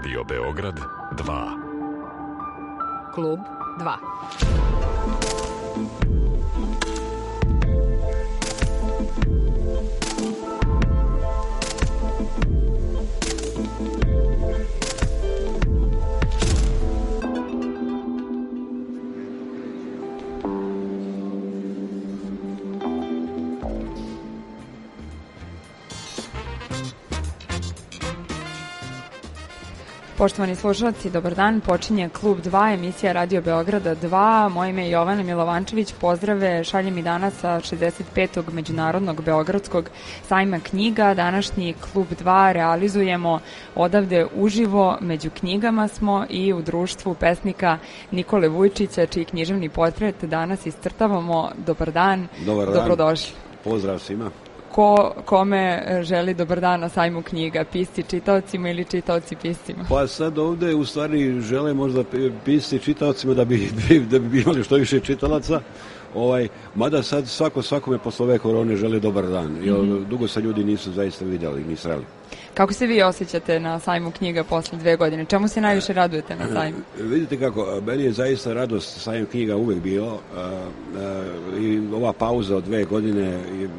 Radio Beograd 2. Klub 2. Poštovani slušalci, dobar dan. Počinje Klub 2, emisija Radio Beograda 2. Moje ime je Jovana Milovančević. Pozdrave šaljem i danas sa 65. Međunarodnog beogradskog sajma knjiga. Današnji Klub 2 realizujemo odavde uživo. Među knjigama smo i u društvu pesnika Nikole Vujčića, čiji književni portret danas iscrtavamo. Dobar dan. Dobar dan. Dobrodošli. Pozdrav svima. Kome želi dobar dan na sajmu knjiga? Pisci čitaocima ili čitaoci piscima? Pa sad ovde u stvari žele možda pisci čitaocima da bi imali što više čitalaca. Mada sad svakome posle ove korone žele dobar dan. Dugo se ljudi nisu zaista vidjeli ni sreli. Kako se vi osjećate na sajmu knjiga posle 2 godine? Čemu se najviše radujete na sajmu? Vidite kako, meni je zaista radost sajam knjiga uvek bilo. I ova pauza od 2 godine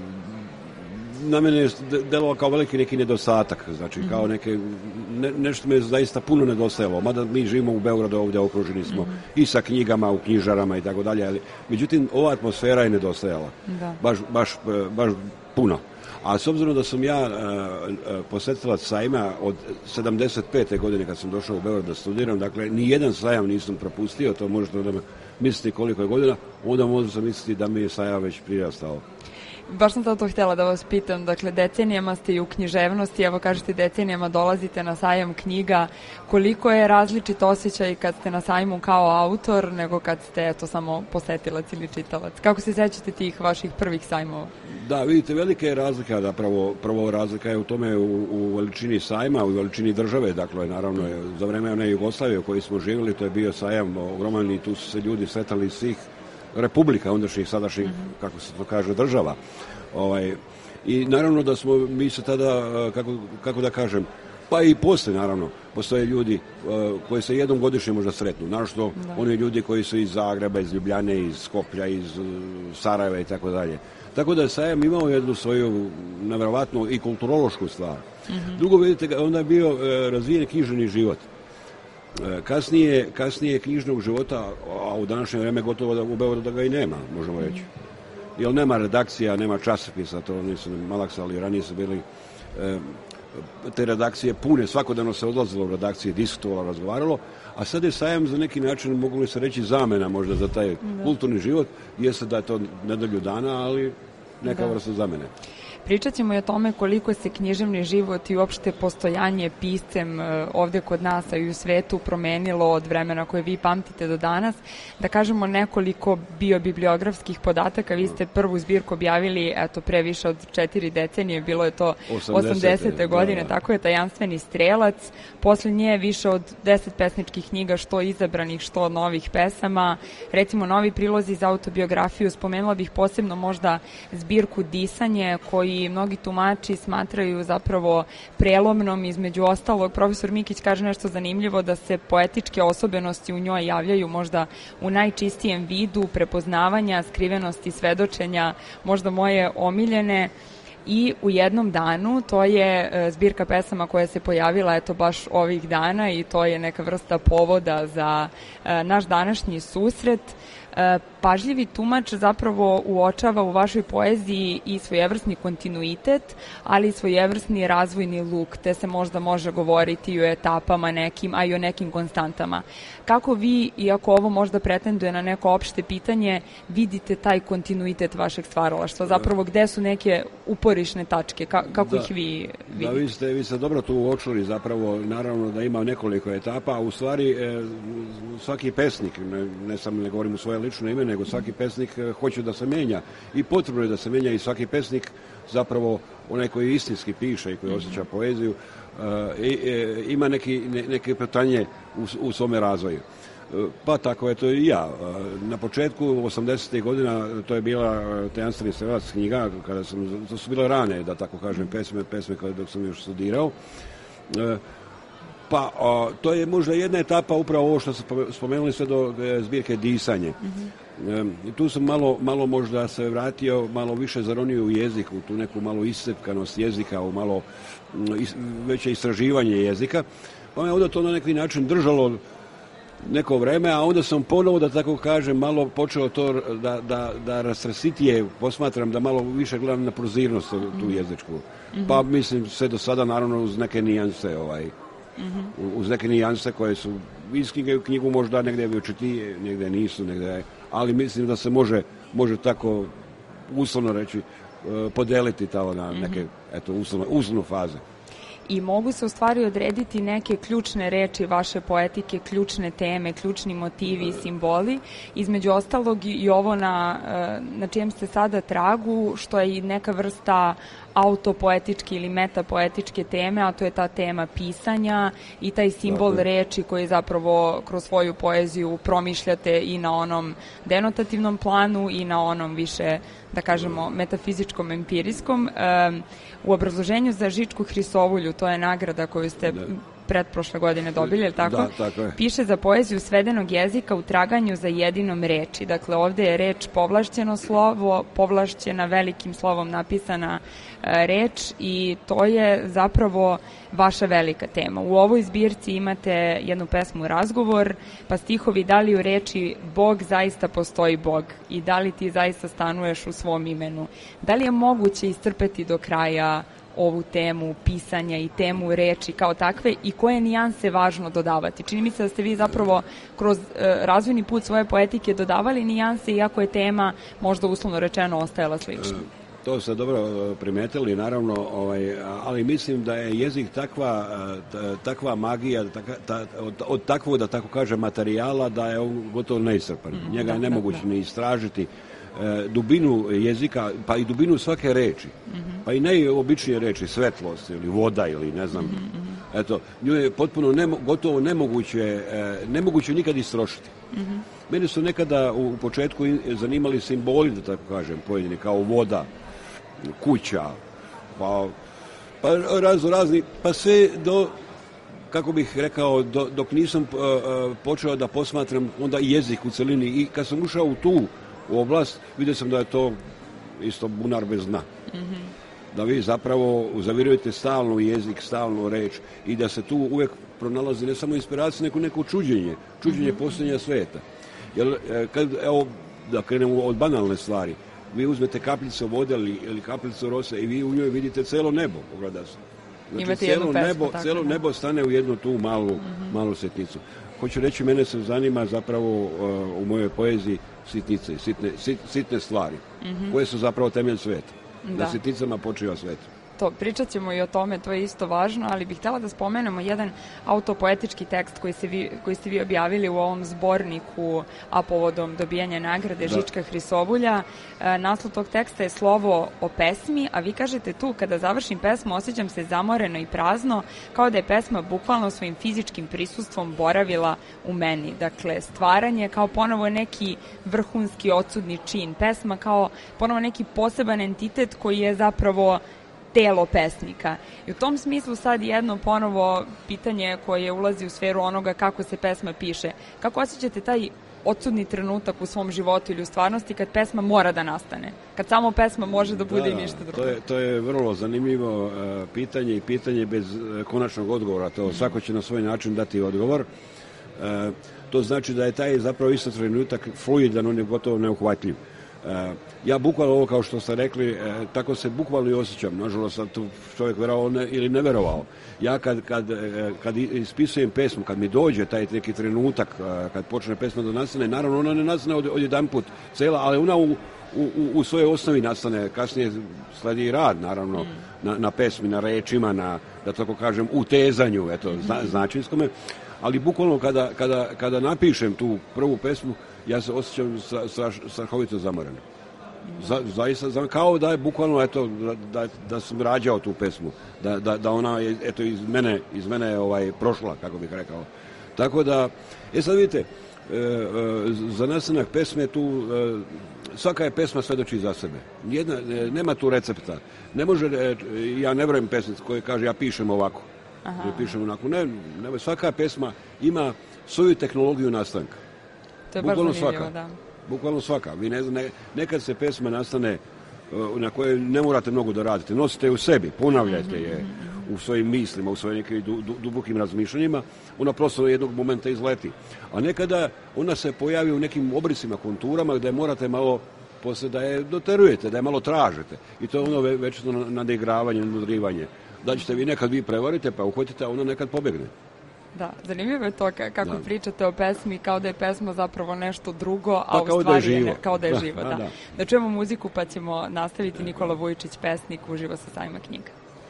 na mene je delovao kao veliki neki nedostatak, znači kao nešto me je zaista puno nedostajalo, mada mi živimo u Beogradu, ovdje okruženi smo i sa knjigama, u knjižarama i tako dalje, ali međutim ova atmosfera je nedostajala, baš puno. A s obzirom da sam ja posetilac sajma od 75. godine kad sam došao u Beograd da studiram, dakle ni jedan sajam nisam propustio, to možete da misliti koliko je godina, onda možda sam misliti da mi je sajam već prirastao. Baš sam to htjela da vas pitam, dakle decenijama ste i u književnosti, evo kažete decenijama dolazite na sajam knjiga, koliko je različit osjećaj kad ste na sajmu kao autor nego kad ste samo posetilac ili čitalac? Kako se sećate tih vaših prvih sajmova? Da, vidite, velika je razlika, da prvo razlika je u tome u veličini sajma, u veličini države, dakle naravno za vreme one Jugoslavije u kojoj smo živjeli, to je bio sajam ogroman i tu su se ljudi sretali iz svih republika, ondašnjih, sadašnjih, kako se to kaže, država. I naravno da smo, mi se tada, kako da kažem, pa i posle, naravno, postoje ljudi koji se jednom godišnje možda sretnu. Naravno, oni ljudi koji su iz Zagreba, iz Ljubljane, iz Skoplja, iz Sarajeva i tako dalje. Tako da je sajam imao jednu svoju, nevjerovatnu i kulturološku stvar. Drugo, vidite, onda je bio razvijen književni život. Kasnije knjižnog života, a u današnje vreme gotovo da u Beogradu da ga i nema, možemo reći. Jer nema redakcija, nema časopisa, to nisu malaksali, ranije su bili te redakcije pune, svakodnevno se odlazilo u redakcije, diskutovalo, razgovaralo, a sad je sajam za neki način, mogu li se reći, zamena možda za taj kulturni život, jeste da je to nedelju dana, ali neka vrsta zamene. Pričat ćemo i o tome koliko se književni život i uopšte postojanje piscem ovdje kod nas, a i u svetu promenilo od vremena koje vi pamtite do danas. Da kažemo nekoliko biobibliografskih podataka. Vi ste prvu zbirku objavili pre više od 4 decenije, bilo je to 80. godine, tako je, Tajanstveni strelac. Posle nje više od 10 pesničkih knjiga, što izabranih, što novih pesama. Recimo, novi prilozi za autobiografiju, spomenula bih posebno možda zbirku Disanje, koji mnogi tumači smatraju zapravo prelomnom. Između ostalog, profesor Mikić kaže nešto zanimljivo, da se poetičke osobenosti u njoj javljaju možda u najčistijem vidu, prepoznavanja, skrivenosti, svedočenja, možda moje omiljene. I u jednom danu, to je zbirka pesama koja se pojavila baš ovih dana i to je neka vrsta povoda za naš današnji susret. Pažljivi tumač zapravo uočava u vašoj poeziji i svojevrsni kontinuitet, ali i svojevrsni razvojni luk, te se možda može govoriti i o etapama nekim, a i o nekim konstantama. Kako vi, iako ovo možda pretenduje na neko opšte pitanje, vidite taj kontinuitet vašeg stvaralaštva? Zapravo, gde su neke uporišne tačke? Kako ih vi vidite? Da, vi ste dobro tu uočili, zapravo, naravno da ima nekoliko etapa, a u stvari svaki pesnik, ne govorim u svoje lično ime, nego svaki pesnik hoće da se menja i potrebno je da se menja i svaki pesnik zapravo onaj koji istinski piše i koji osjeća poeziju ima neke pitanje u svome razvoju. Pa tako je to i ja. Na početku 80. godina to je bila Tajanstveni strelac knjiga, to su bile rane, da tako kažem, pesme dok sam još studirao. Pa to je možda jedna etapa upravo ovo što ste spomenuli sve do zbirke Disanje. I tu sam malo možda se vratio, malo više zaronio u jezik, u tu neku malo iscepkanost jezika, u malo veće istraživanje jezika. Pa me onda to na neki način držalo neko vreme, a onda sam ponovo, da tako kažem, malo počeo to da rastrasitije posmatram, da malo više gledam na prozirnost tu jezičku. Pa mislim sve do sada naravno uz neke nijanse uz neke nijanse koje su iz knjige u knjigu možda negdje bi očitije, negdje nisu, ali mislim da se može tako uslovno reći podeliti tamo na neke uslovne faze. I mogu se u stvari odrediti neke ključne reči vaše poetike, ključne teme, ključni motivi i simboli, između ostalog i ovo na čijem ste sada tragu, što je i neka vrsta autopoetičke ili metapoetičke teme, a to je ta tema pisanja i taj simbol reči koji zapravo kroz svoju poeziju promišljate i na onom denotativnom planu i na onom više, da kažemo, metafizičkom, empirijskom. U obrazloženju za Žičku Hrisovulju, to je nagrada koju ste pretprošle godine dobili, je li tako? Da, tako je. Piše za poeziju svedenog jezika u traganju za jedinom reči. Dakle, ovde je reč povlašćeno slovo, povlašćena velikim slovom napisana reč i to je zapravo vaša velika tema. U ovoj zbirci imate jednu pesmu Razgovor, pa stihovi da li u reči Bog zaista postoji Bog i da li ti zaista stanuješ u svom imenu. Da li je moguće iscrpeti do kraja ovu temu pisanja i temu reči kao takve i koje nijanse važno dodavati? Čini mi se da ste vi zapravo kroz razvojni put svoje poetike dodavali nijanse, iako je tema možda uslovno rečeno ostajala slična. To ste dobro primetili, naravno, ali mislim da je jezik takva magija, od takvog, da tako kažem, materijala, da je on gotovo neiscrpan. Njega je nemoguće ni istražiti. Dubinu jezika, pa i dubinu svake reči, pa i najobičnije reči, svetlost ili voda ili ne znam, eto, nju je potpuno gotovo nemoguće nikad istrošiti. Mene su nekada u početku zanimali simboli, da tako kažem, pojedini, kao voda, kuća, pa razni, pa sve do, kako bih rekao, dok nisam počeo da posmatram onda i jezik u celini, i kad sam ušao u oblast, vidio sam da je to isto bunar bez dna. Da vi zapravo zavirujete stalno jezik, stalno reč i da se tu uvek pronalazi ne samo inspiracija, nego neko čuđenje postojanja sveta. Jer, evo, da krenemo od banalne stvari, vi uzmete kapljicu vode ili kapljicu rose i vi u njoj vidite celo nebo, pogleda se. Znači, celo nebo stane u jednu tu malu sitnicu. Hoću reći, mene se zanima zapravo u mojoj poeziji sitnice, sitne stvari, koje su zapravo temelj sveta. Na sitnicama počiva svet. To, pričat ćemo i o tome, to je isto važno, ali bih htjela da spomenemo jedan autopoetički tekst koji ste vi objavili u ovom zborniku, a povodom dobijanja nagrade Žička Hrisovulja. Naslov tog teksta je Slovo o pesmi, a vi kažete tu: kada završim pesmu osjećam se zamoreno i prazno, kao da je pesma bukvalno svojim fizičkim prisustvom boravila u meni. Dakle, stvaranje kao ponovo neki vrhunski odsudni čin, pesma kao ponovo neki poseban entitet koji je zapravo telo pesnika. I u tom smislu sad jedno ponovo pitanje koje ulazi u sferu onoga kako se pesma piše. Kako osjećate taj odsudni trenutak u svom životu ili u stvarnosti kad pesma mora da nastane? Kad samo pesma može da bude i ništa drugo? To je vrlo zanimljivo pitanje i pitanje bez konačnog odgovora. To svako će na svoj način dati odgovor. To znači da je taj zapravo isto trenutak fluidan, on je gotovo neuhvatljiv. Ja bukvalno ovo, kao što ste rekli, tako se bukvalno i osjećam. Nažalost, tu čovjek verovao ili ne verovao. Ja kad ispisujem pesmu, kad mi dođe taj neki trenutak, kad počne pesma da nastane, naravno ona ne nastane odjedanput cela, ali ona u svojoj osnovi nastane. Kasnije sledi i rad, naravno, na pesmi, na rečima, na, da tako kažem, utezanju, značinskome. Ali bukvalno kada napišem tu prvu pesmu, ja se osjećam strahovito zamoreno. Zaista, kao da je bukvalno, da sam rađao tu pesmu, da ona je, iz mene je prošla, kako bih rekao. Tako da, sad vidite, za nastanak pesme tu, svaka je pesma svedoči za sebe. Nema tu recepta. Ne može, ja ne vrem pesmicu koja kaže ja pišem ovako. Ne pišem onako, ne, svaka pesma ima svoju tehnologiju nastanka. To je baš zanimljivo, da. Bukvalno svaka. Vi ne znam, nekad se pesma nastane na koje ne morate mnogo da radite. Nosite je u sebi, ponavljate je u svojim mislima, u svojim nekim dubokim razmišljanjima. Ona prosto jednog momenta izleti. A nekada ona se pojavi u nekim obrisima, konturama gde morate malo posle da je doterujete, da je malo tražite. I to je ono večno nadigravanje, nadrivanje. Da ćete nekad vi prevarite, pa uhvatite, a ona nekad pobegne. Da, zanimljivo je to kako pričate o pesmi, kao da je pesma zapravo nešto drugo, a u stvari kao da je živo. Da čujemo muziku pa ćemo nastaviti. Nikola Vujičić, pesnik, uživo sa sajma knjiga.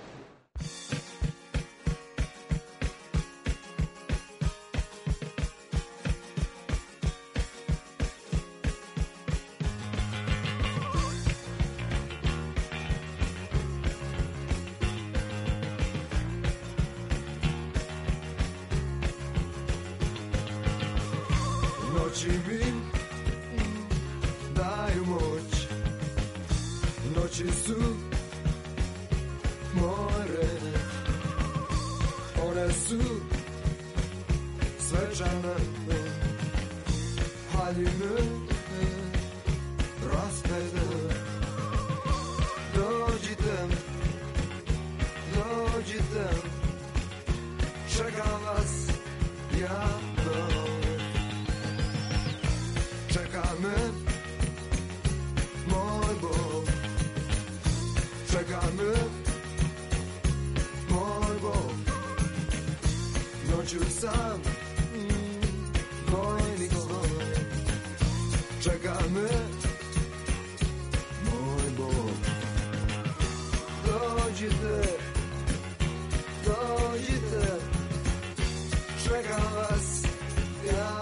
Noći mi daju moć, noći su more, one su svečane, haljine raspede. Dođite, čekam vas, ja čeka me moj Bog, čeka me moj Bog, noću sam moj Nikola, čeka me moj Bog. Dođite, čekam vas, ja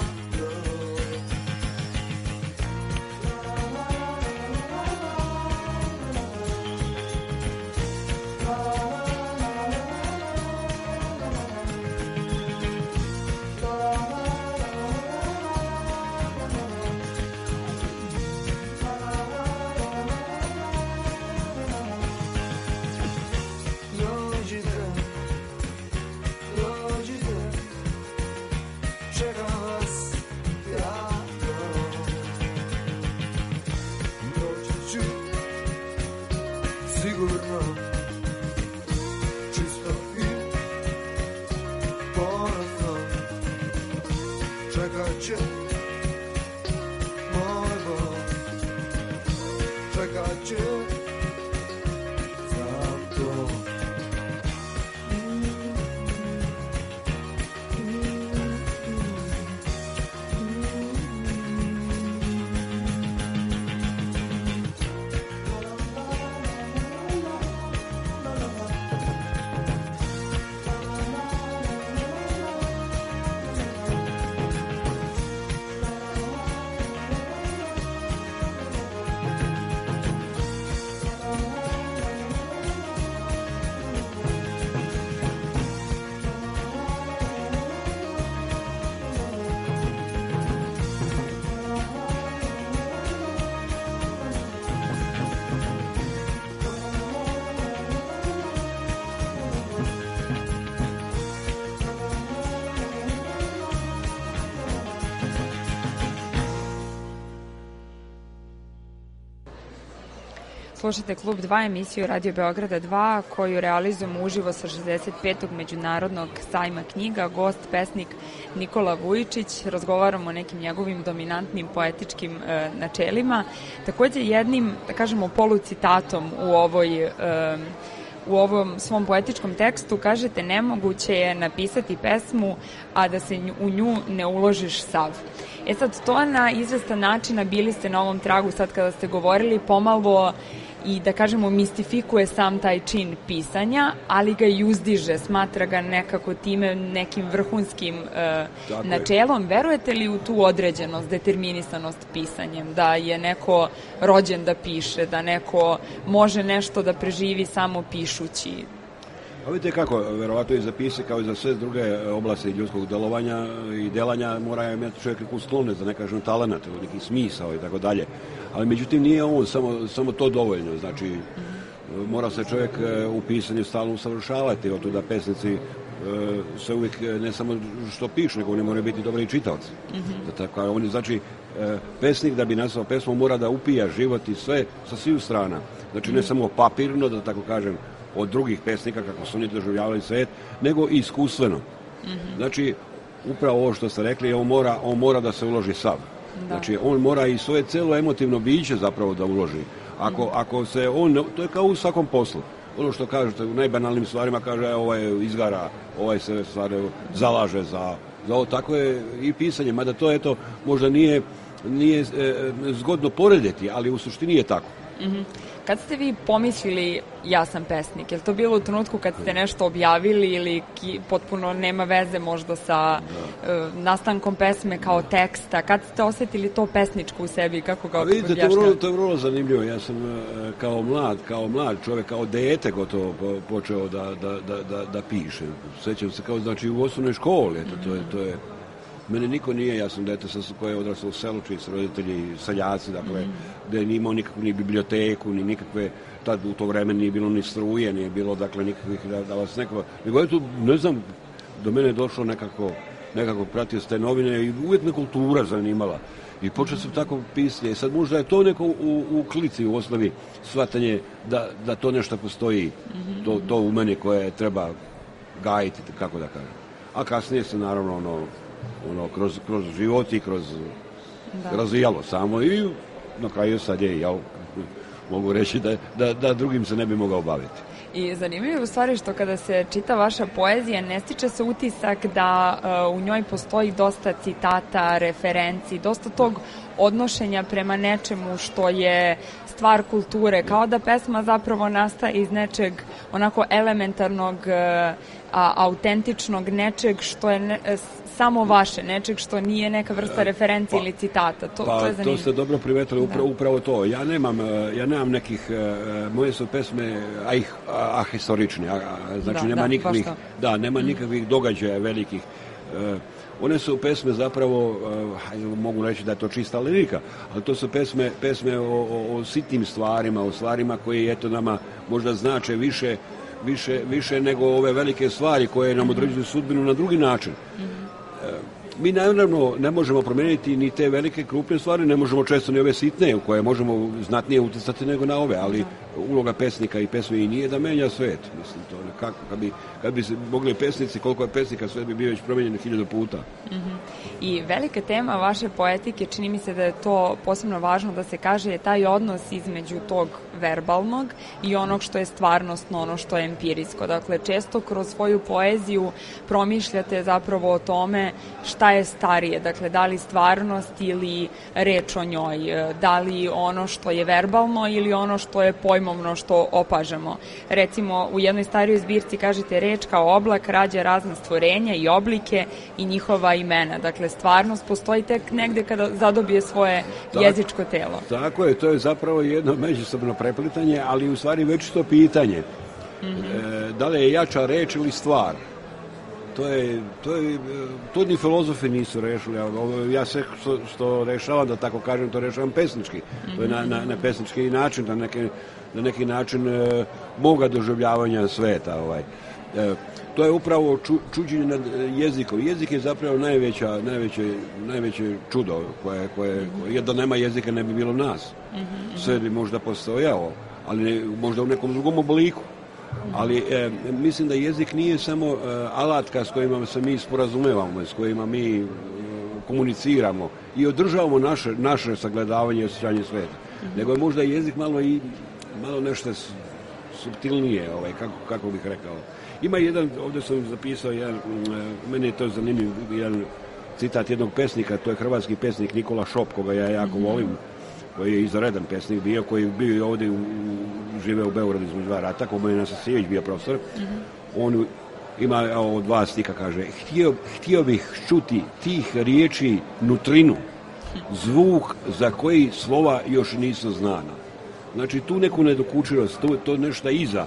sigurno, čisto i ponosno, čekat će moj Bog, čekat će za to. Slušate Klub 2, emisiju Radio Beograda 2, koju realizujemo uživo sa 65. međunarodnog sajma knjiga. Gost, pesnik Nikola Vujičić. Razgovaramo o nekim njegovim dominantnim poetičkim načelima. Takođe jednim, da kažemo, polucitatom u ovom svom poetičkom tekstu kažete: nemoguće je napisati pesmu, a da se u nju ne uložiš sav. Sad, to na izvestan način, bili ste na ovom tragu sad kada ste govorili, pomalo i, da kažemo, mistifikuje sam taj čin pisanja, ali ga i uzdiže, smatra ga nekako time nekim vrhunskim načelom. Verujete li u tu određenost, determinisanost pisanjem, da je neko rođen da piše, da neko može nešto da preživi samo pišući? A vidite kako, verovatno i za pise kao i za sve druge oblasti ljudskog delovanja i delanja mora imati čovjek neku sklonost, da ne kažem talenat, neki smisao i tako dalje. Ali međutim nije ovo samo to dovoljno, znači mora se čovjek u pisanju stalno usavršavati, od da pesnici se uvijek ne samo što pišu, nego oni moraju biti dobri čitaoci. Tako, oni znači pesnik da bi nastao pesmom mora da upija život i sve sa sviju strana. Znači ne samo papirno, da tako kažem, od drugih pesnika kako su oni doživljavali svet, nego i iskustveno. Znači upravo ovo što ste rekli, on mora da se uloži sav. Znači on mora i svoje celo emotivno biće zapravo da uloži. Ako se on, to je kao u svakom poslu. Ono što kažete u najbanalnim stvarima, kaže ovaj izgara, ovaj se stvari zalaže za ovo. Tako je i pisanje, mada to eto možda nije zgodno porediti, ali u suštini je tako. Kad ste vi pomislili ja sam pesnik? Je li to bilo u trenutku kad ste nešto objavili ili potpuno nema veze možda sa nastankom pesme kao teksta? Kad ste osetili to pesničko u sebi? Kako ga objašnjavate? Vidite, to je vrlo zanimljivo. Ja sam kao mlad čovjek, kao dete gotovo počeo da piše. Sjećam se kao znači u osnovnoj školi. To je mene niko nije, ja sam dete koje je odraslo u selu, čiji su roditelji seljaci, dakle, gde nije imao nikakvu ni biblioteku, ni nikakve, tad u to vreme nije bilo ni struje, nije bilo, dakle, nikakvih da vas neko... Nego je tu, ne znam, do mene je došlo nekako pratio s te novine i uvijek me kultura zanimala. I počeo sam tako pisati. Sad možda je to neko u klici, u osnovi, shvatanje da to nešto postoji, to u meni koje treba gajiti, kako da kažem. A kasnije se, naravno, kroz život i kroz razvijalo samo i na kraju sad je, mogu reći da drugim se ne bi mogao baviti. I zanimljivo je u stvari što kada se čita vaša poezija, ne stiče se utisak da u njoj postoji dosta citata, referenci, dosta tog odnošenja prema nečemu što je stvar kulture, kao da pesma zapravo nastaje iz nečeg onako elementarnog, autentičnog, nečeg što je samo vaše, nečeg što nije neka vrsta referencije ili citata. To je zanimljivo. To ste dobro primetili, upravo to. Ja nemam nekih, moje su pesme ahistorične, znači nema nikakvih događaja velikih. One su pesme zapravo, mogu reći da je to čista lirika, ali to su pesme o sitnim stvarima, o stvarima koje eto nama možda znače više nego ove velike stvari koje nam određuju sudbinu na drugi način. Mi naravno ne možemo promijeniti ni te velike krupne stvari, ne možemo često ni ove sitne u koje možemo znatnije utjecati nego na ove, ali uloga pesnika i pesme i nije da menja svet. Mislim, to nekako, kad bi se mogli pesnici, koliko je pesnika, svet bi bio već promijenjen 1000 puta. I velika tema vaše poetike, čini mi se da je to posebno važno da se kaže, je taj odnos između tog verbalnog i onog što je stvarnostno, ono što je empirijsko. Dakle, često kroz svoju poeziju promišljate zapravo o tome šta je starije, dakle, da li stvarnost ili reč o njoj, da li ono što je verbalno ili ono što je pojmovno, što opažamo. Recimo, u jednoj starijoj zbirci kažete reč kao oblak rađa razna stvorenja i oblike i njihova imena. Dakle, stvarnost postoji tek negde kada zadobije svoje jezičko telo. Tako je, to je zapravo jedno međusobno preplitanje, ali u stvari već to pitanje. Da li je jača reč ili stvar? To ni filozofi nisu rešili. Ja sve što rešavam, da tako kažem, to rešavam pesnički. To je na pesnički način, na neki način moga doživljavanja sveta. To je upravo čuđenje nad jezikom. Jezik je zapravo najveće čudo koje da nema jezika ne bi bilo nas. Sve bi možda postojao, ali možda u nekom drugom obliku. Ali mislim da jezik nije samo alatka s kojima se mi sporazumevamo, s kojima mi komuniciramo i održavamo naše sagledavanje i osjećanje sveta. Nego je možda jezik malo nešto suptilnije, kako bih rekao. Ima jedan, ovdje sam zapisao jedan, meni je to zanimljiv, jedan citat jednog pesnika, to je hrvatski pesnik Nikola Šop, koga ja jako volim, koji je izredan pesnik bio, koji je bio ovdje, žive u Beogradu između 2 rata, ko je Nasasijević bio profesor. On ima 2 stika, kaže, htio bih čuti tih riječi nutrinu, zvuk za koji slova još nisu znana. Znači, tu neku nedokučirost, to nešto iza.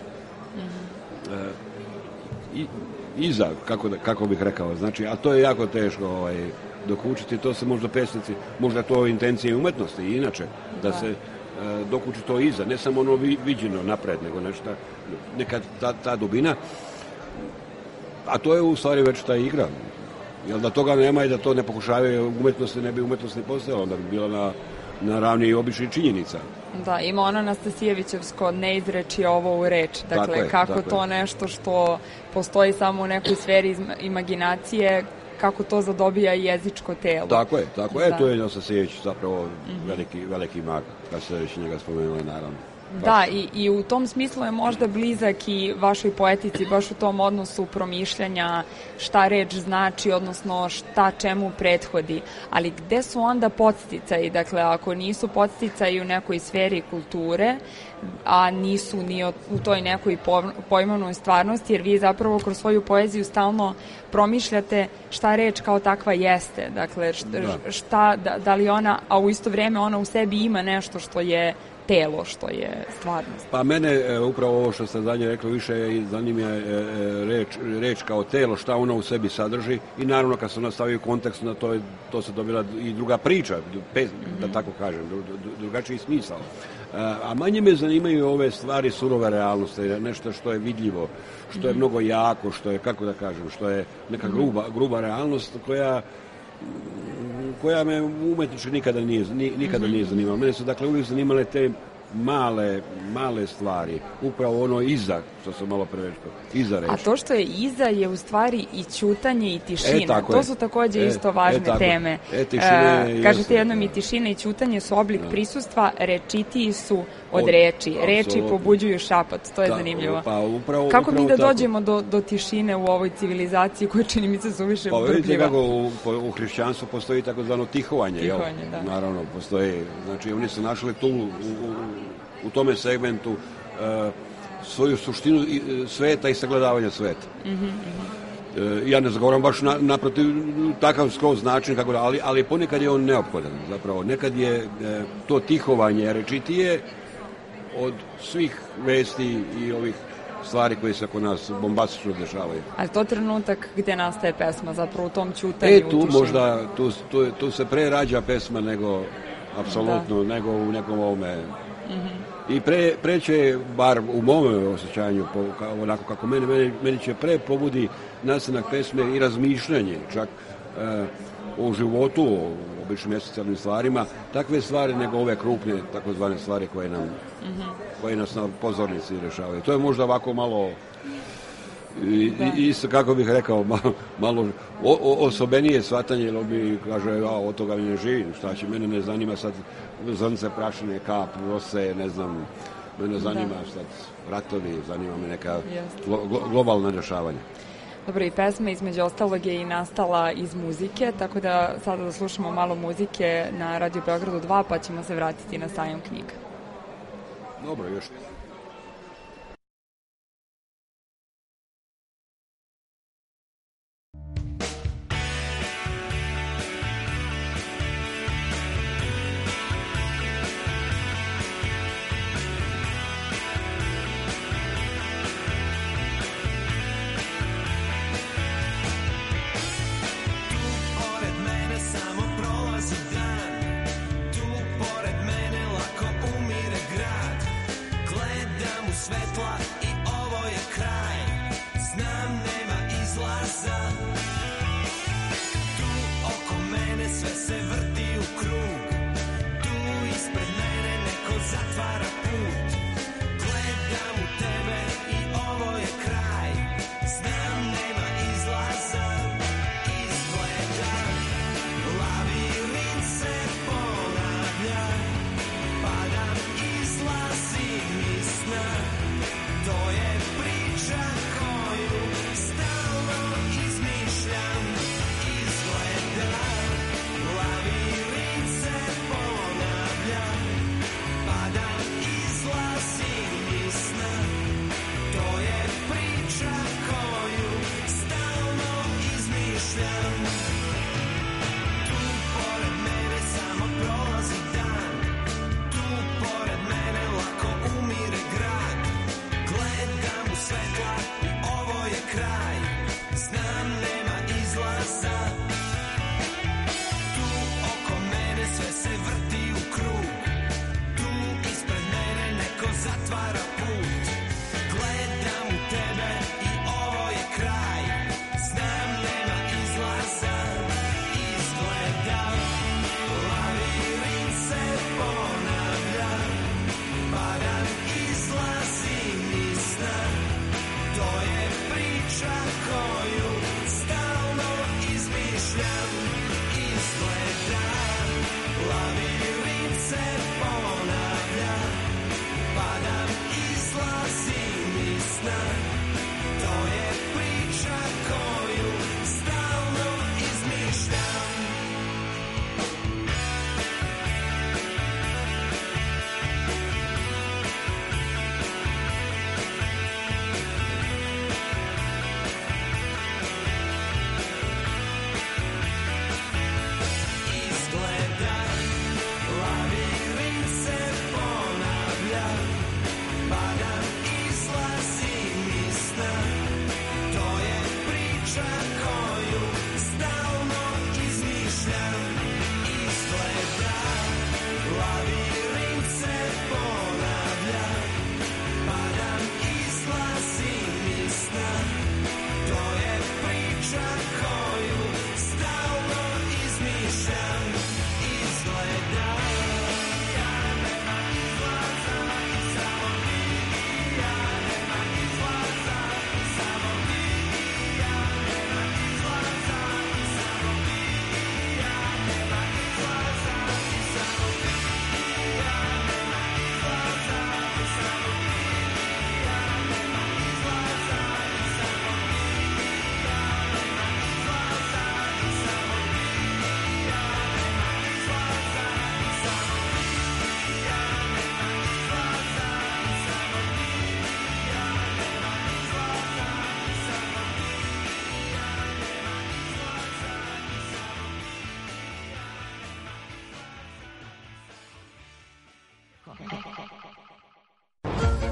Iza, kako bih rekao, znači, a to je jako teško dokučiti, to se možda pesnici, možda to je intencija umetnosti i inače, da se dokuči to iza, ne samo ono viđeno napred, nego nešto, neka ta dubina. A to je u stvari već ta igra. Jer da toga nema i da to ne pokušavaju umetnosti, ne bi umetnost ni postojala, onda bi bila na ravni običnih činjenica. Da, ima ono Anastasijevićevsko ne izreči ovo u reč. Dakle, kako to nešto što postoji samo u nekoj sferi imaginacije, kako to zadobija jezičko telo. Tako je. To je Anastasijević zapravo veliki mag, kad se već njega spomenula, naravno. Da, i u tom smislu je možda blizak i vašoj poetici, baš u tom odnosu promišljanja šta reč znači, odnosno šta čemu prethodi. Ali gde su onda podsticaji? Dakle, ako nisu podsticaji u nekoj sferi kulture, a nisu ni u toj nekoj pojmovnoj stvarnosti, jer vi zapravo kroz svoju poeziju stalno promišljate šta reč kao takva jeste. Dakle, da li ona, a u isto vreme ona u sebi ima nešto što je telo, što je stvarnost. Pa mene, upravo ovo što ste zadnje rekli, više zanima reč kao telo, šta ona u sebi sadrži i naravno kad se ona stavi u kontekst, na to se dobila i druga priča, da tako kažem, drugačiji smisao. A manje me zanimaju ove stvari surove realnosti, nešto što je vidljivo, što je mnogo jako, što je, kako da kažem, što je neka gruba realnost koja me umetnički nikada nije zanimala. Mene su dakle uvijek zanimale te male stvari, upravo ono iza, što sam malo prevečko, iza reči. A to što je iza je u stvari i ćutanje i tišina. To su takođe isto važne teme. Kažete jednom i tišina i ćutanje su oblik prisustva, rečitiji su od reči. Reči pobuđuju šapat, to je zanimljivo. Kako mi da dođemo do tišine u ovoj civilizaciji koja čini mi se suviše burkljiva? Vidite kako u hrišćanstvu postoji takozvano tihovanje. Da. Naravno, postoji. Znači, oni su našli tu u tome segmentu svoju suštinu sveta i sagledavanja sveta. Ja ne zagovaram baš naprotiv takav skroz način, ali ponekad je on neophodan. Zapravo, nekad je to tihovanje rečitije od svih vesti i ovih stvari koje se oko nas bombastično dešavaju. Ali to trenutak gde nastaje pesma, zapravo u tom ćutanju, tu se pre rađa pesma nego apsolutno, nego u nekom ovome. I pre će, bar u mom osjećanju, onako kako meni će pre pobudi nastanak pesme i razmišljanje, čak o životu, o običnim mjesecavnim stvarima, takve stvari nego ove krupne, takozvane stvari koje nas na pozornici rešavaju. To je možda ovako malo, isto kako bih rekao, malo osobenije shvatanje, jer mi kaže, od toga mi ne živim, šta će, mene ne zanima sad zrnce prašine, kap, rose, ne znam, mene zanima sad ratovi, zanima me neka globalna rešavanja. Dobro, i pesma između ostalog je i nastala iz muzike, tako da sada da slušamo malo muzike na Radio Beogradu 2, pa ćemo se vratiti na sajam knjiga. Dobro, još.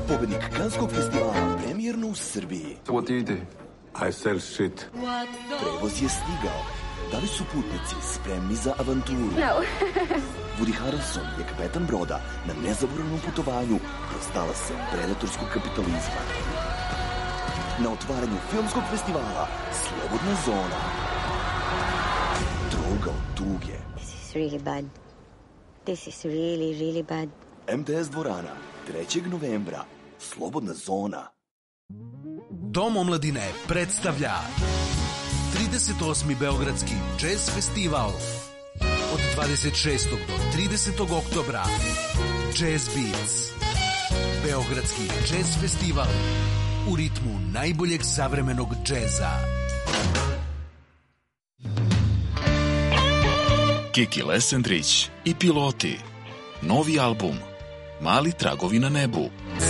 pobednik Kanskog festivala, premijerno u Srbiji. What do you do? I sell shit. Prevoz je stigao. Da li su putnici spremni za avanturu? No. Woody Harrelson je kapetan broda na nezaboravnom putovanju kroz talase predatorskog kapitalizma. Na otvaranju filmskog festivala Slobodna zona. Droga od tuge. This is really bad. This is really, really bad. MTS dvorana, 3. novembra. Slobodna zona. Dom omladine predstavlja 38. Beogradski jazz festival od 26. do 30. oktobra. Jazz Beats. Beogradski jazz festival u ritmu najboljeg savremenog džeza. Kiki Lesendrić i Piloti. Novi album Mali tragovi na nebu.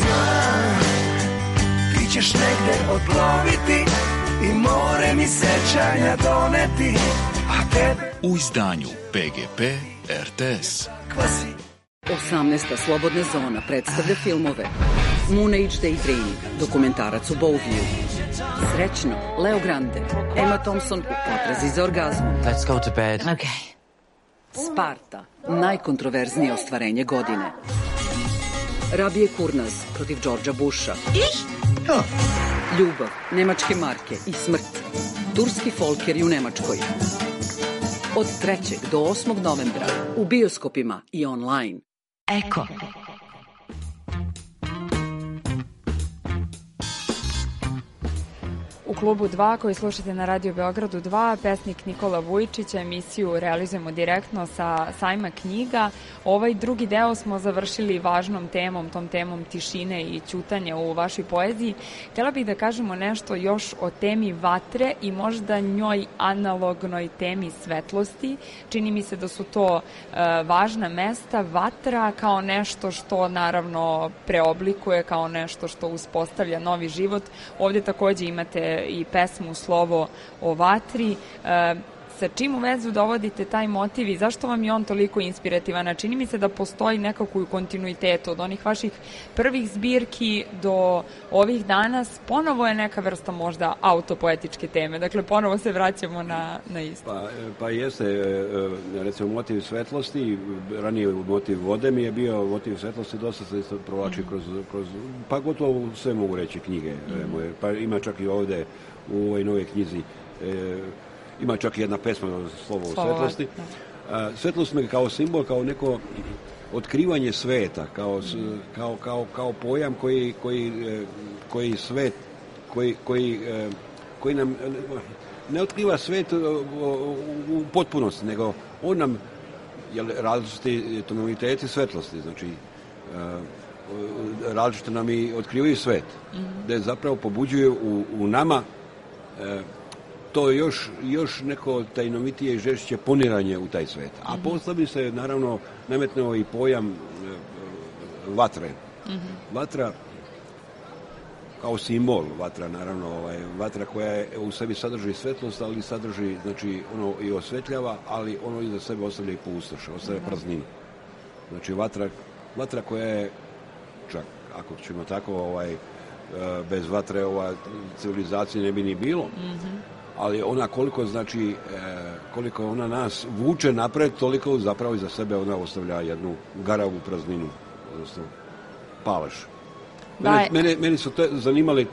Ti ćeš negde odploviti i more mi sećanja doneti, a tebe U izdanju PGP RTS. kvasi. 18. Slobodna zona predstavlja filmove Moon Age Daydream, dokumentarac u Bowview, Srećno, Leo Grande, Emma Thompson u potrazi za orgazmom. Let's go to bed. Okay. Sparta, najkontroverznije ostvarenje godine. Rabije Kurnaz protiv Đorđa Busha. Ljubav, nemačke marke i smrt. Turski folkeri u Nemačkoj. Od 3. do 8. novembra u bioskopima i online. Eko. U klubu 2 koji slušate na Radio Beogradu 2, pesnik Nikola Vujičić, emisiju realizujemo direktno sa sajma knjiga. Ovaj drugi deo smo završili važnom temom, tom temom tišine i ćutanja u vašoj poeziji. Htjela bih da kažemo nešto još o temi vatre i možda njoj analognoj temi svetlosti. Čini mi se da su to važna mesta. Vatra kao nešto što naravno preoblikuje, kao nešto što uspostavlja novi život. Ovdje takođe imate i pesmu Slovo o vatri. Sa čim u vezu dovodite taj motiv i zašto vam je on toliko inspirativan? Čini mi se da postoji nekako u kontinuitetu od onih vaših prvih zbirki do ovih danas. Ponovo je neka vrsta možda autopoetičke teme. Dakle, ponovo se vraćamo na isto. Pa jeste, recimo motiv svetlosti, ranije motiv vode mi je bio, motiv svetlosti dosta se isto provlači kroz pa gotovo sve mogu reći knjige moje. Pa ima čak i ovde u ovoj nove knjizi ima čak i jedna pesma Slovo o svetlosti. Svetlost me kao simbol, kao neko otkrivanje sveta, kao pojam koji svet, koji nam ne otkriva svet u potpunosti, nego on nam, različiti tonaliteti svetlosti, znači različito nam i otkrivaju svet, da zapravo pobuđuju u nama to još neko tajnovitije i žešće poniranje u taj svet. A posle bi se naravno nametnuo i pojam vatre. Vatra kao simbol, vatra naravno, vatra koja u sebi sadrži svetlost, ali sadrži, znači ono i osvetljava, ali ono iza sebe ostavlja i pustoš, ostavlja prazninu. Znači vatra koja je, čak ako ćemo tako, bez vatre civilizacije ne bi ni bilo, ali ona koliko ona nas vuče napred, toliko zapravo iza sebe ona ostavlja jednu garavu prazninu, odnosno palaš. Meni su zanimali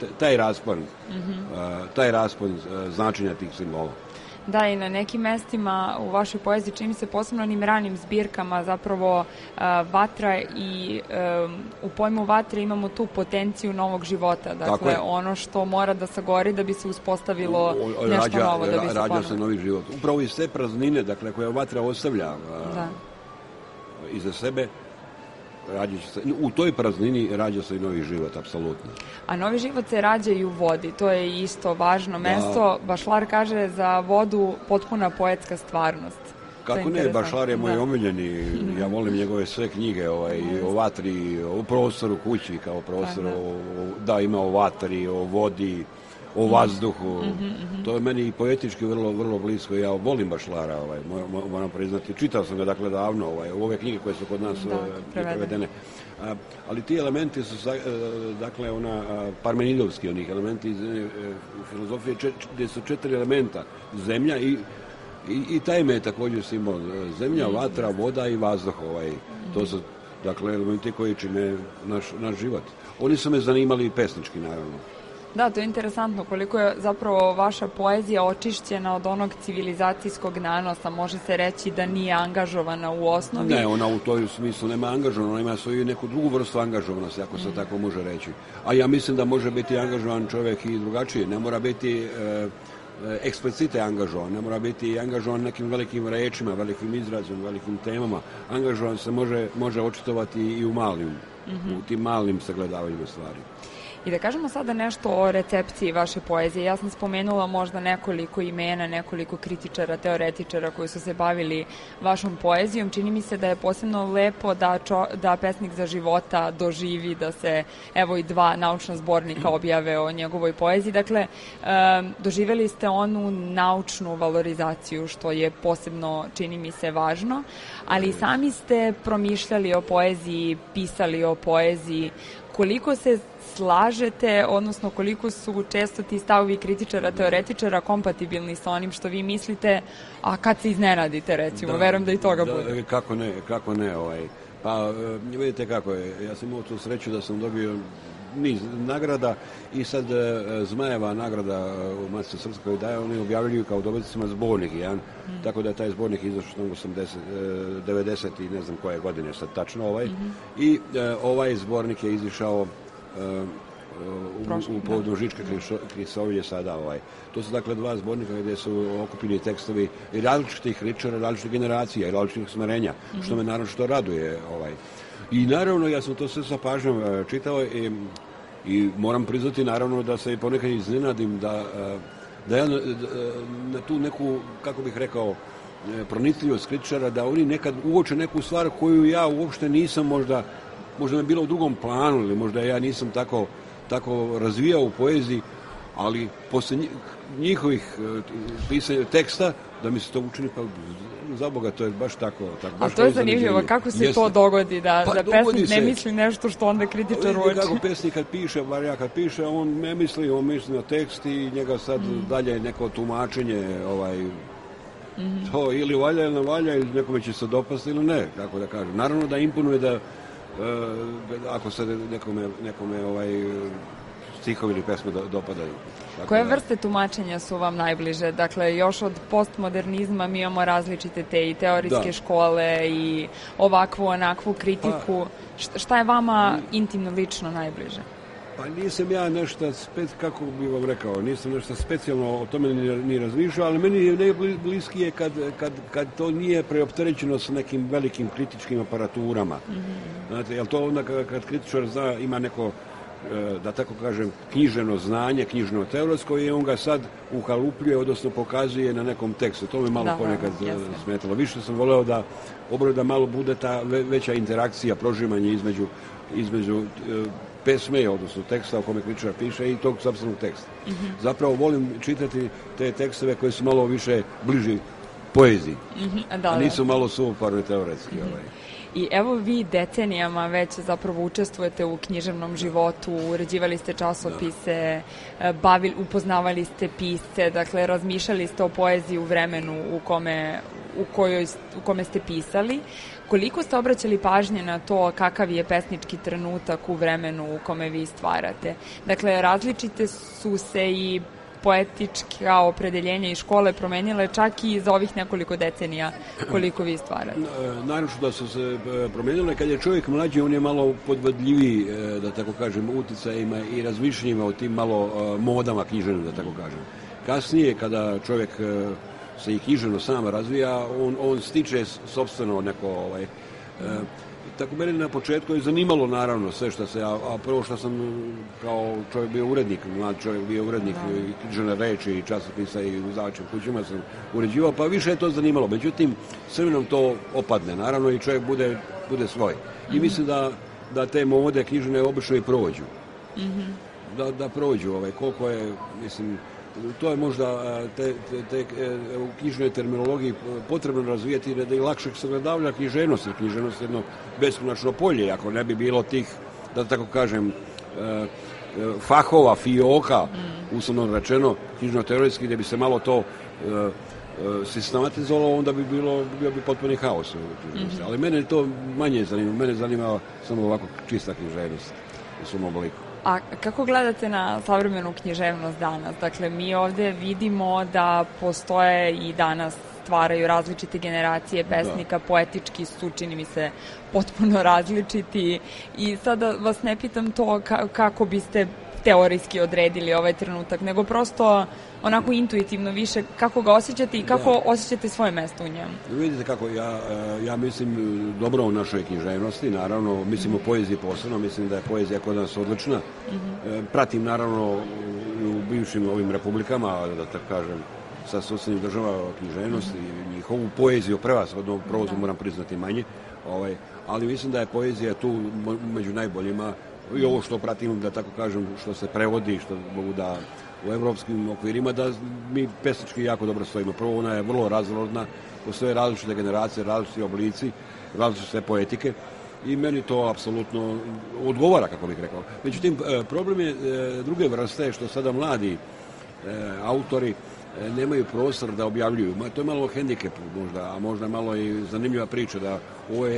taj raspon značenja tih simbola. Da, i na nekim mestima u vašoj poeziji, čini se posebno onim ranim zbirkama, zapravo vatra i u pojmu vatre imamo tu potenciju novog života. Dakle, ono što mora da sagori da bi se uspostavilo nešto novo. Rađa se novi život. Upravo iz te praznine, dakle, koja vatra ostavlja iza sebe, u toj praznini rađa se i novi život, apsolutno. A novi život se rađa i u vodi, to je isto važno mesto. Bašlar kaže za vodu potpuna poetska stvarnost. Kako ne, Bašlar je moj omiljeni, ja volim njegove sve knjige i o vatri, o prostoru kući kao prostoru, da ima o vatri, o vodi, o vazduhu. To je meni i poetički vrlo blisko. Ja volim Bašlara, moram priznati. Čitao sam ga dakle davno, u ove knjige koje su kod nas prevedene. Ali ti elementi su dakle parmenidovski onih elementi iz filozofije gdje su 4 elementa, zemlja i taj me je također simbol. Zemlja, vatra, voda i vazduh. To su dakle elementi koji čine naš život. Oni su me zanimali i pesnički, naravno. Da, to je interesantno koliko je zapravo vaša poezija očišćena od onog civilizacijskog nanosa. Može se reći da nije angažovana u osnovi. Ne, ona u toj smislu nema angažovana, ona ima svoju neku drugu vrstu angažovanosti, ako se tako može reći. A ja mislim da može biti angažovan čovjek i drugačije. Ne mora biti eksplicite angažovan, ne mora biti angažovan nekim velikim rečima, velikim izrazom, velikim temama. Angažovan se može očitovati i u tim malim sagledavanjima stvari. I da kažemo sada nešto o recepciji vaše poezije. Ja sam spomenula možda nekoliko imena, nekoliko kritičara, teoretičara koji su se bavili vašom poezijom. Čini mi se da je posebno lepo da Pesnik za života doživi, da se evo i 2 naučna zbornika objave o njegovoj poeziji. Dakle, doživjeli ste onu naučnu valorizaciju, što je posebno, čini mi se, važno, ali i sami ste promišljali o poeziji, pisali o poeziji. Koliko se slažete, odnosno koliko su često ti stavovi kritičara, teoretičara kompatibilni sa onim što vi mislite, a kad se iznenadite, recimo, verujem da i toga bude. Kako ne. Pa, vidite kako je, ja sam imao tu sreću da sam dobio niz nagrada i sad Zmajeva nagrada u Matici Srpskoj daje, oni objavljuju kao dobitnicima zbornik jedan, tako da je taj zbornik izašao 90 i ne znam koje godine sad tačno i ovaj zbornik je izišao u povodu Žičke Krisovlje sada. To su dakle 2 zbornika gdje su okupljeni tekstovi i različitih kritičara, različitih generacija i različitih smerenja, što me naravno što raduje. I naravno ja sam to sve sa pažnjom čitao i moram priznati naravno da se ponekad iznenadim da ja na tu neku, kako bih rekao, pronicljivost kritičara, da oni nekad uoče neku stvar koju ja uopšte nisam možda me je bilo u drugom planu ili možda ja nisam tako razvijao u poeziji, ali posle njihovih pisanja teksta da mi se to učini, pa za Boga, to je baš tako. A to je zanimljivo, kako se to dogodi, da pesnik ne misli nešto što onda kritičar uoči? Kako pesnik kad piše, bar ja kad piše, on ne misli, on misli na tekst i njega sad dalje neko tumačenje, to ili valja ili ne valja, ili nekome će se dopasti ili ne, kako da kažem. Naravno da imponuje da ako se nekome stihovi ili pesme dopadaju. Koje vrste tumačenja su vam najbliže? Dakle, još od postmodernizma mi imamo različite te i teorijske škole i ovakvu, onakvu kritiku. Šta je vama intimno, lično najbliže? Pa nisam ja nešto, kako bih vam rekao, nisam nešto specijalno o tome ni razmišljao, ali meni je najbliskije kad to nije preopterećeno sa nekim velikim kritičkim aparaturama. Znate, jel to onda kad kritičar zna, ima neko, da tako kažem, književno znanje, knjižno teoretsko, i on ga sad ukalupljuje, odnosno pokazuje na nekom tekstu. To me malo ponekad smetalo. Više sam voleo da malo bude ta veća interakcija, prožimanje između pesme, odnosno teksta o kome kritičar piše i tog sopstvenog teksta. Zapravo volim čitati te tekstove koji su malo više bliži poeziji, a nisu malo suvoparne teoretski. I evo vi decenijama već zapravo učestvujete u književnom životu, uređivali ste časopise, upoznavali ste pisce, dakle razmišljali ste o poeziji u vremenu u kome ste pisali. Koliko ste obraćali pažnje na to kakav je pesnički trenutak u vremenu u kome vi stvarate? Dakle, različite su se i poetička opredeljenja i škole promenile čak i za ovih nekoliko decenija koliko vi stvarate. Naravno da su se promenile. Kad je čovjek mlađi, on je malo podvodljiviji, da tako kažem, uticajima i razmišljenjima o tim malo modama književnim, da tako kažem. Kasnije, kada čovjek se i književno sam razvija, on stiče sopstveno neko tako mene na početku je zanimalo naravno sve što se, a prvo što sam kao čovjek bio urednik, mlad čovjek bio urednik i književne reči i časopisa i u izdavačkim kućama sam uređivao, pa više je to zanimalo. Međutim, s vremenom to opadne, naravno, i čovjek bude svoj. I mislim da te mode književne obično i prođu. da prođu, koliko je, mislim, to je možda u knjižnoj terminologiji potrebno razvijeti da i lakše sagledavlja književnost, jer književnost je jedno beskonačno polje, ako ne bi bilo tih, da tako kažem, fahova, fioka, uslovno rečeno, knjižno-teoretski, gdje bi se malo to sistematizovalo, onda bi bio bi potpuni haos u književnosti. Ali mene to manje zanima, mene zanima samo ovako čista književnost u svom obliku. A kako gledate na savremenu književnost danas? Dakle, mi ovde vidimo da postoje i danas stvaraju različite generacije pesnika, poetički su, čini mi se, potpuno različiti. I sada vas ne pitam to kako biste teorijski odredili ovaj trenutak, nego prosto onako intuitivno više kako ga osjećate i kako osjećate svoje mesto u njemu. Vidite kako, ja mislim dobro o našoj književnosti, naravno, mislim o poeziji posebno, mislim da je poezija kod nas odlična. Pratim naravno u bivšim ovim republikama, da tako kažem, sa susednih država književnost i njihovu poeziju prevashodno prozu moram priznati manje, ali mislim da je poezija tu među najboljima i ovo što pratim, da tako kažem, što se prevodi, što mogu da u evropskim okvirima, da mi pesnički jako dobro stojimo. Prvo, ona je vrlo razrodna, postoje različite generacije, različiti oblici, različite poetike i meni to apsolutno odgovara, kako bih rekao. Međutim, problem je druge vrste, što sada mladi autori nemaju prostor da objavljuju. To je malo hendikep možda, a možda malo i zanimljiva priča da u ovoj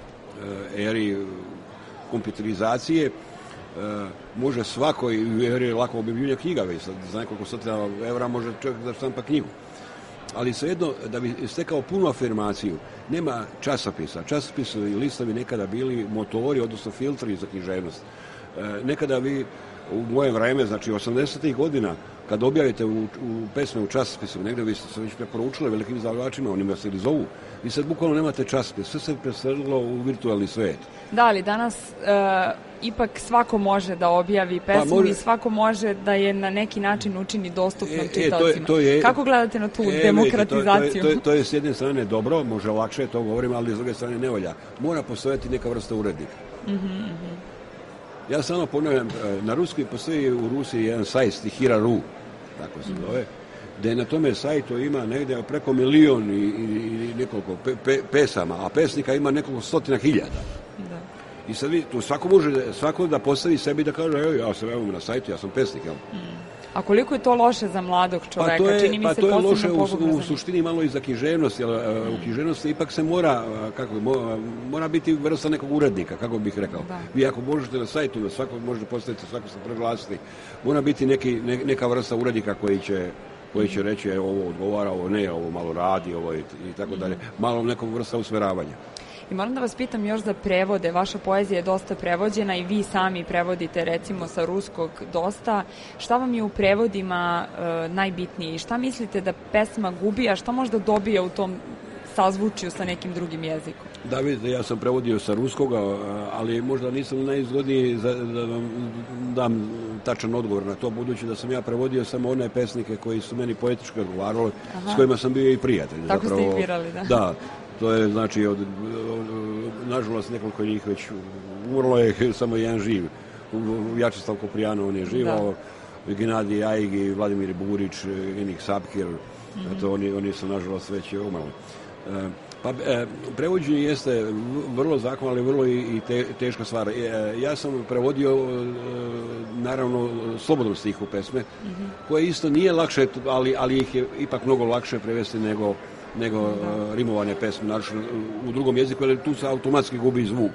eri kompjuterizacije može svako i eri lako objavljivanje knjiga, već za nekoliko stotina evra može čovjek da štampa knjigu. Ali svejedno, da bi stekao punu afirmaciju, nema časopisa. Časopisi i listovi nekada bili motori, odnosno filtri za književnost. Nekada vi, u moje vreme, znači 80. godina, kad objavite u pesme u časopisu, negdje vi ste se već preporučili velikim izdavačima, oni vas ili zovu, vi sad bukvalno nemate časopis, sve se preselilo u virtualni svijet. Da, ali danas ipak svako može da objavi pesmu i svako može da je na neki način učini dostupnom čitaocima. Kako gledate na tu demokratizaciju? To je s jedne strane dobro, može lakše, to govorim, ali s druge strane ne valja. Mora postojati neka vrsta urednika. Ja samo ponavljam, na ruskoj postoji u Rusiji jedan sajt Stihira.ru, tako se zove, gde na tome sajtu ima negdje preko 1 milion i nekoliko pesama, a pesnika ima nekoliko stotina hiljada. I sad tu svako da postavi sebi da kaže, evo, ja sam na sajtu, ja sam pesnik. A koliko je to loše za mladog čoveka? To je loše u suštini malo i za književnost, jer u književnosti ipak se mora biti vrsta nekog urednika, kako bih rekao. Vi ako možete na sajtu, na svako možete postaviti, svako se preglasiti, mora biti neka vrsta urednika koji će reći, ovo odgovara, ovo ne, ovo malo radi, ovo i tako dalje. Malo nekog vrsta usmeravanja. I moram da vas pitam još za prevode. Vaša poezija je dosta prevođena i vi sami prevodite recimo sa ruskog dosta. Šta vam je u prevodima najbitnije i šta mislite da pesma gubi, a šta možda dobije u tom sazvučju sa nekim drugim jezikom? Da, vidite, ja sam prevodio sa ruskoga, ali možda nisam najizgodniji da vam dam tačan odgovor na to, budući da sam ja prevodio samo one pesnike koji su meni poetički odgovarali, s kojima sam bio i prijatelj. Tako ste ih birali, da. Da. To je, znači, nažalost, nekoliko njih već umrlo je, samo jedan živ. Vjačeslav Koprijanov, on je živao, Gennadij Ajgi, Vladimir Burić, Enik Sapkir, oni su, nažalost, već umrli. Prevođenje jeste vrlo zakon, ali vrlo i teška stvar. Ja sam prevodio, naravno, slobodnom stihu pesme, koje isto nije lakše, ali ih je ipak mnogo lakše prevesti nego rimovane pesme, naravno u drugom jeziku, jer tu se automatski gubi zvuk.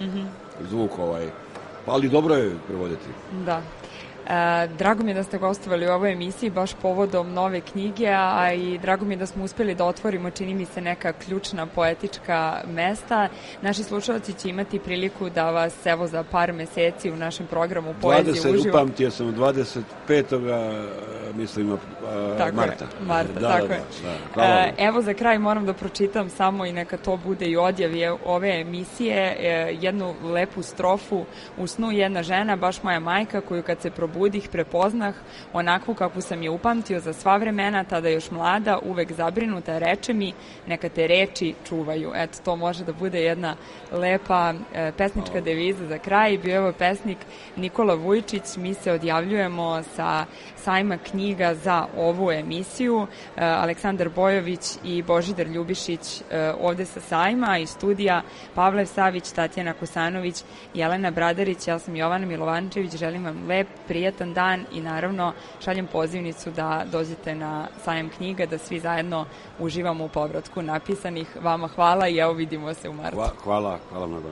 Ali dobro je prevoditi. Da. Drago mi je da ste gostovali u ovoj emisiji baš povodom nove knjige, a i drago mi je da smo uspeli da otvorimo, čini mi se, neka ključna poetička mesta. Naši slušalci će imati priliku da vas, evo, za par meseci u našem programu Poezije uživo. Upamtio sam 25. mislim Marta. Tako je. Evo, za kraj moram da pročitam samo i neka to bude i odjav ove emisije, jednu lepu strofu. U snu jedna žena, baš moja majka, koju kad se probudih, prepoznah, onakvu kakvu sam je upamtio za sva vremena, tada još mlada, uvek zabrinuta, reče mi, neka te reči čuvaju. Eto, to može da bude jedna lepa pesnička deviza za kraj. Bio je ovo pesnik Nikola Vujčić. Mi se odjavljujemo sa sajma knjiga za ovu emisiju. Aleksandar Bojović i Božidar Ljubišić ovde sa sajma, iz studija Pavle Savić, Tatjana Kosanović, Jelena Bradarić, ja sam Jovana Milovančević. Želim vam lep, prijatan dan i naravno šaljem pozivnicu da dođete na sajam knjiga, da svi zajedno uživamo u povratku napisanih. Vama hvala i evo vidimo se u martu. Hvala mnogo.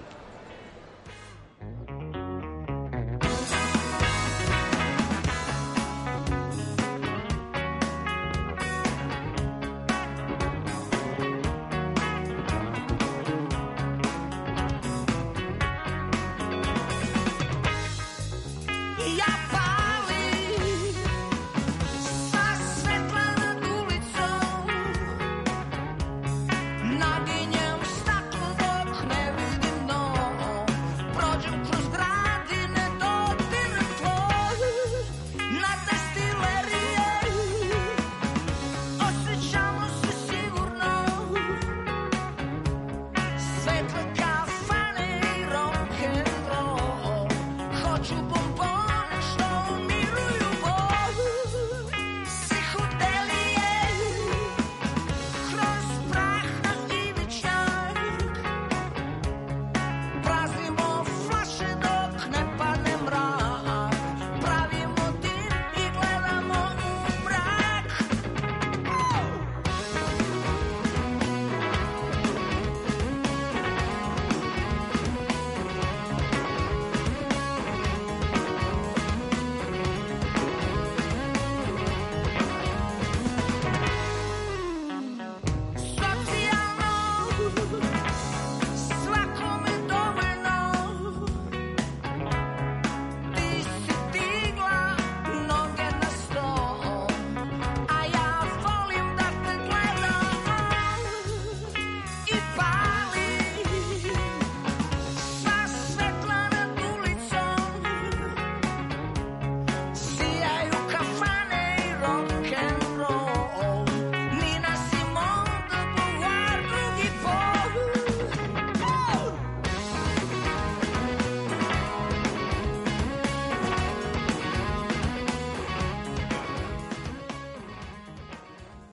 Naginjem staklo dok ne vidim dno. Svetle kafane i rock'n'roll. Hoću